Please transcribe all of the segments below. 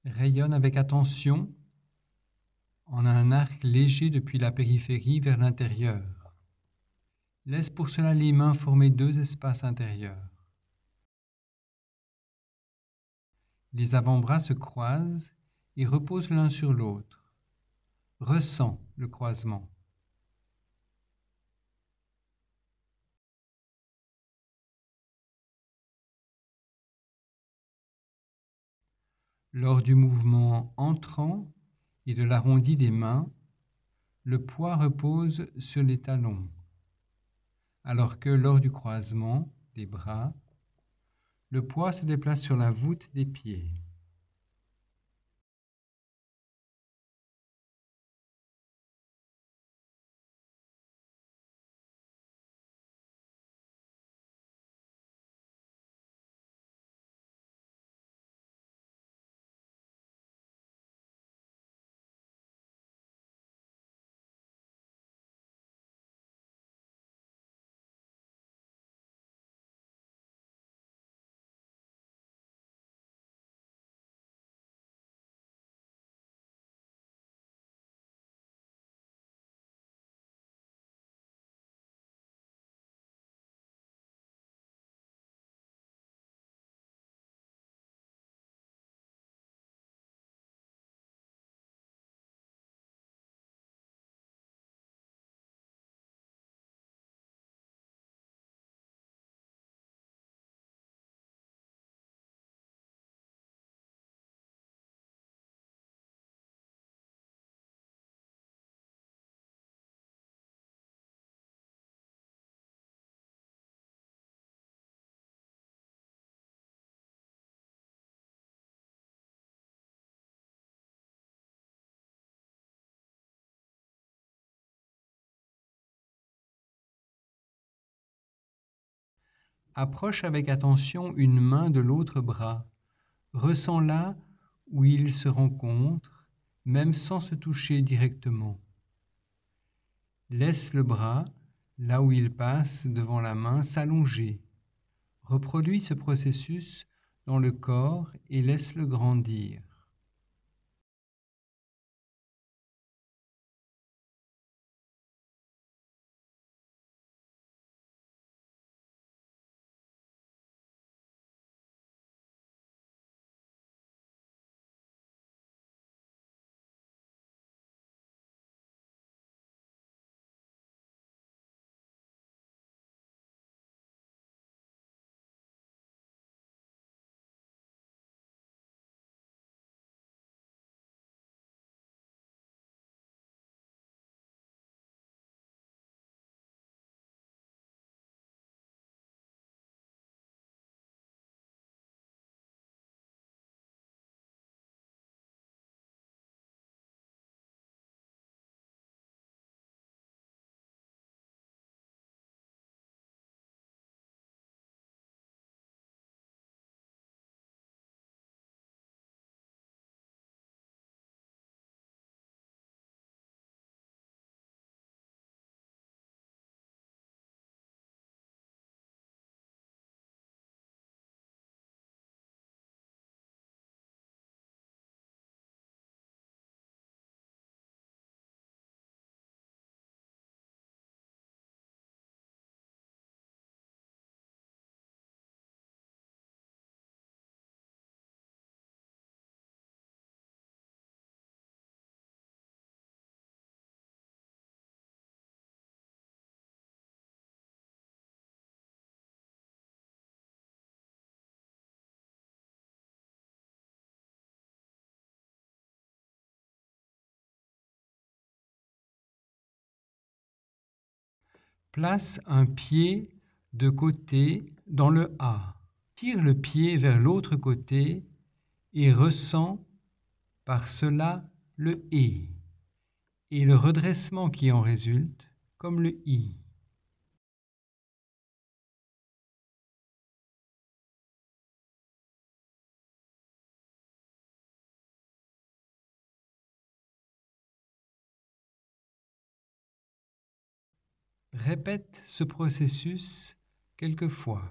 Rayonne avec attention en un arc léger depuis la périphérie vers l'intérieur. Laisse pour cela les mains former deux espaces intérieurs. Les avant-bras se croisent et reposent l'un sur l'autre. Ressens le croisement. Lors du mouvement entrant et de l'arrondi des mains, le poids repose sur les talons, alors que lors du croisement des bras, le poids se déplace sur la voûte des pieds. Approche avec attention une main de l'autre bras. Ressens là où ils se rencontrent, même sans se toucher directement. Laisse le bras, là où il passe devant la main, s'allonger. Reproduis ce processus dans le corps et laisse-le grandir. Place un pied de côté dans le A. Tire le pied vers l'autre côté et ressens par cela le E et le redressement qui en résulte comme le I. Répète ce processus quelques fois.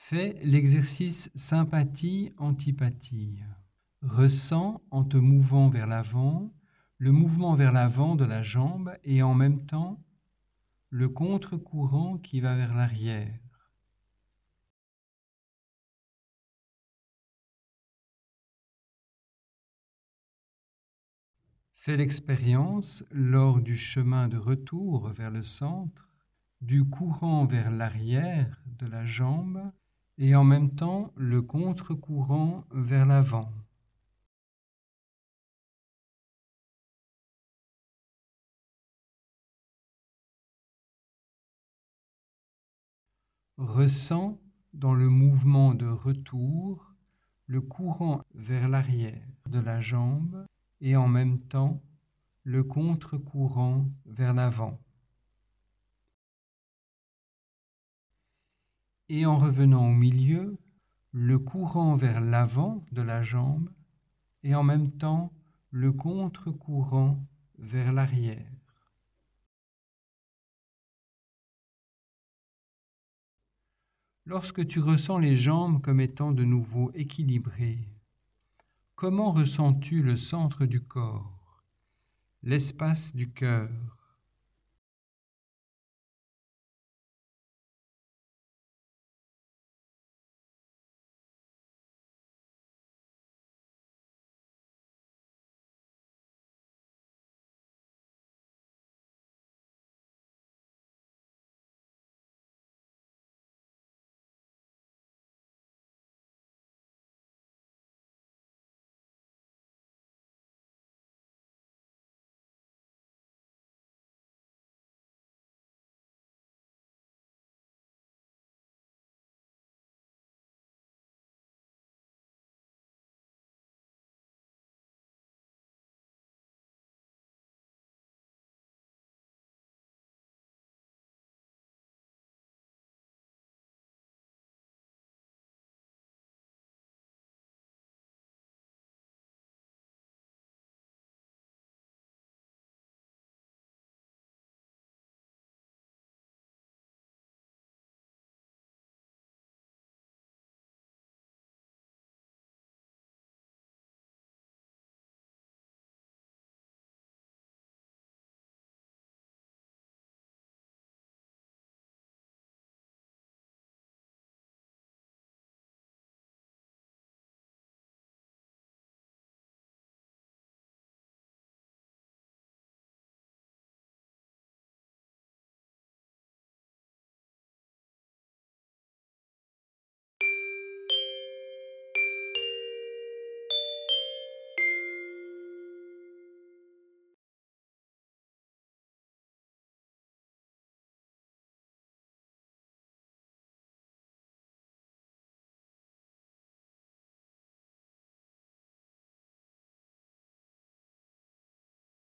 Fais l'exercice sympathie-antipathie. Ressens en te mouvant vers l'avant le mouvement vers l'avant de la jambe et en même temps le contre-courant qui va vers l'arrière. Fais l'expérience lors du chemin de retour vers le centre, du courant vers l'arrière de la jambe et en même temps le contre-courant vers l'avant. Ressens dans le mouvement de retour le courant vers l'arrière de la jambe et en même temps le contre-courant vers l'avant. Et en revenant au milieu, le courant vers l'avant de la jambe et en même temps le contre-courant vers l'arrière. Lorsque tu ressens les jambes comme étant de nouveau équilibrées, comment ressens-tu le centre du corps, l'espace du cœur,